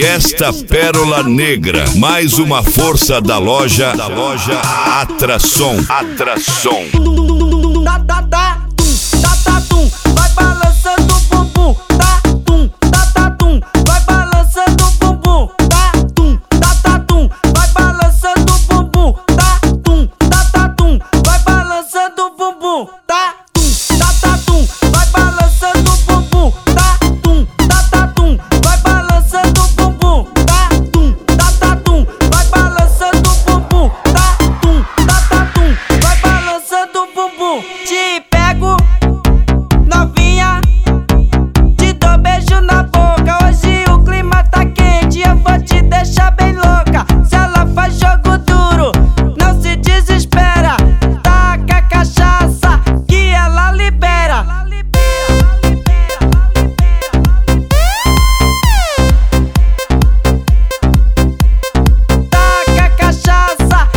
Fiesta Pérola Negra, mais uma força da loja Atração. Vai balançando o bumbum, tatum, tatum, vai balançando o bumbum, tatum, tatum, vai balançando o bumbum, tatum, tatum, vai balançando o bumbum, tatum, tatum, vai balançando o bumbum, tatum, tatum, vai balançando o bumbum, tatum, tatum, vai balançando o bumbum, tatum, tatum, vai balançando o bumbum. Te pego novinha, te dou beijo na boca. Hoje o clima tá quente, eu vou te deixar bem louca. Se ela faz jogo duro, não se desespera. Taca a cachaça que ela libera. Taca a cachaça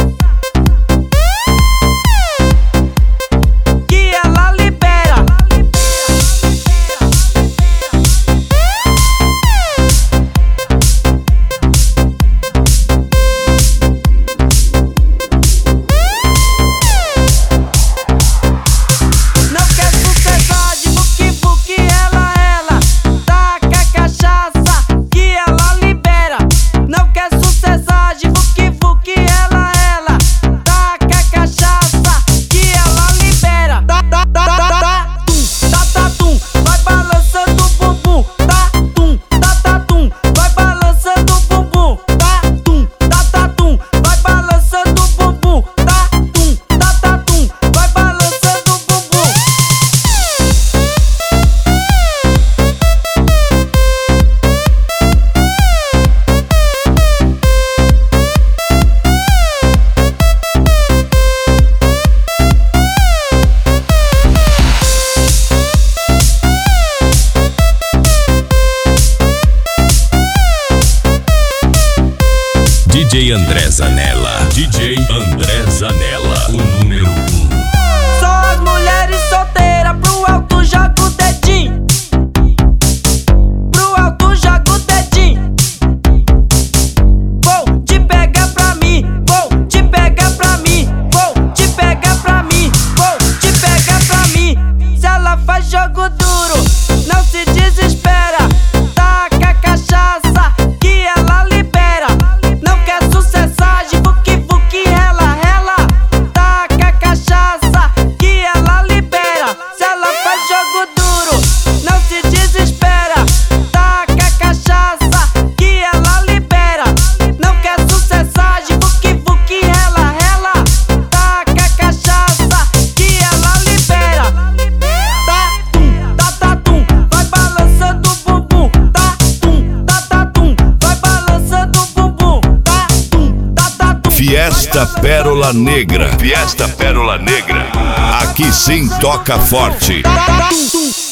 que ela libera. Não quer sucesso de vuki-vuki, ela. Taca a cachaça que ela libera. Não quer sucesso de vuki-vuki, ela. Taca a cachaça que ela libera. Tatum, vai balançando o bumbum. Tatum, vai balançando o bumbum. Tatum, vai balançando o bumbum. Tatum, vai balançando o bumbum. DJ André Zanella, o número 1. Só as mulheres solteiras, pro alto joga o dedinho. Pro alto joga o dedinho. Vou te pegar pra mim, vou te pegar pra mim, vou te pegar pra mim, vou te pegar pra mim. Se ela faz jogo duro, não se desespera. Taca a cachaça que ela libera. Não quer sucessagem, vuki-vuki, rela. Taca a cachaça que ela libera. Se ela faz jogo duro, não se desespera. Taca a cachaça que ela libera. Não quer sucessagem, vuki-vuki, rela. Taca a cachaça que ela libera. Tatum, vai balançando o bumbum. Tatum, vai balançando o bumbum. Tatum. Fiesta Pérola Negra. Aqui sim toca forte. Tatum.